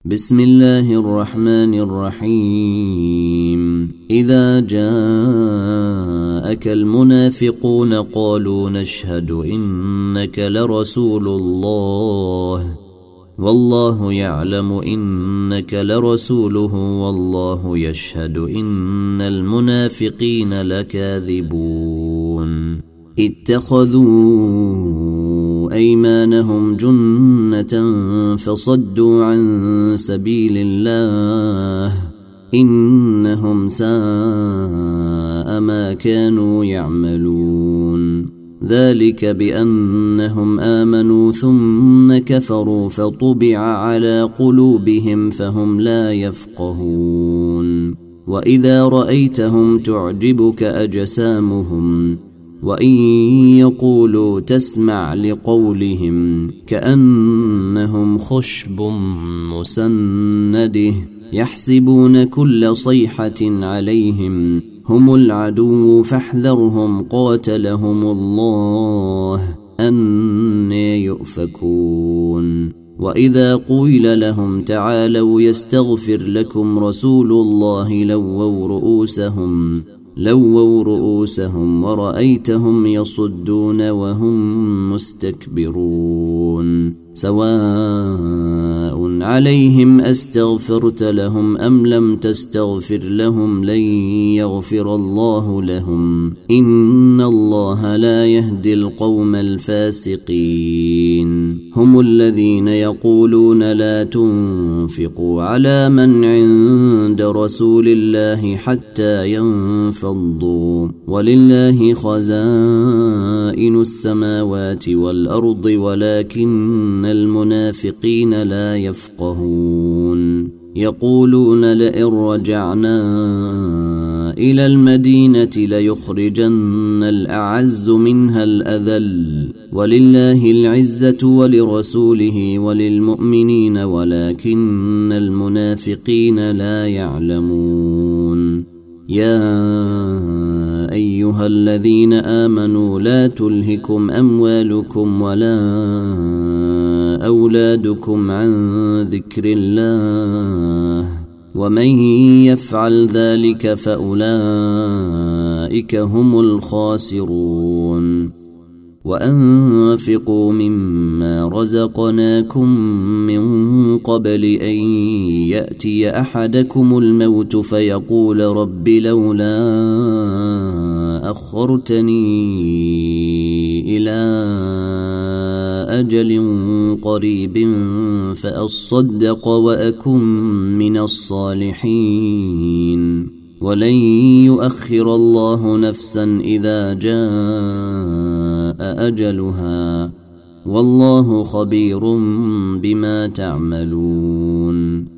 بسم الله الرحمن الرحيم. إذا جاءك المنافقون قالوا نشهد إنك لرسول الله والله يعلم إنك لرسوله والله يشهد إن المنافقين لكاذبون. اتخذوا أيمانهم جنة فصدوا عن سبيل الله إنهم ساء ما كانوا يعملون. ذلك بأنهم آمنوا ثم كفروا فطبع على قلوبهم فهم لا يفقهون. وإذا رأيتهم تعجبك أجسامهم وإن يقولوا تسمع لقولهم كأنهم خشب مسنده يحسبون كل صيحة عليهم هم العدو فاحذرهم قاتلهم الله أنى يؤفكون. وإذا قيل لهم تعالوا يستغفر لكم رسول الله لووا رؤوسهم ورأيتهم يصدون وهم مستكبرون. سواء عليهم أستغفرت لهم أم لم تستغفر لهم لن يغفر الله لهم إن الله لا يهدي القوم الفاسقين. هم الذين يقولون لا تنفقوا على من عند رسول الله حتى ينفضوا ولله خزائن السماوات والأرض ولكن المنافقين لا يفقهون. يقولون لئن رجعنا إلى المدينة ليخرجن الأعز منها الأذل ولله العزة ولرسوله وللمؤمنين ولكن المنافقين لا يعلمون. يا أيها الذين آمنوا لا تلهكم أموالكم ولا أولادكم عن ذكر الله ومن يفعل ذلك فأولئك هم الخاسرون. وأنفقوا مما رزقناكم من قبل أن يأتي أحدكم الموت فيقول رب لولا أخرتني إلى أجل قريب فأصدق وأكن من الصالحين ولن يؤخر الله نفسا إذا جاء أجلها والله خبير بما تعملون.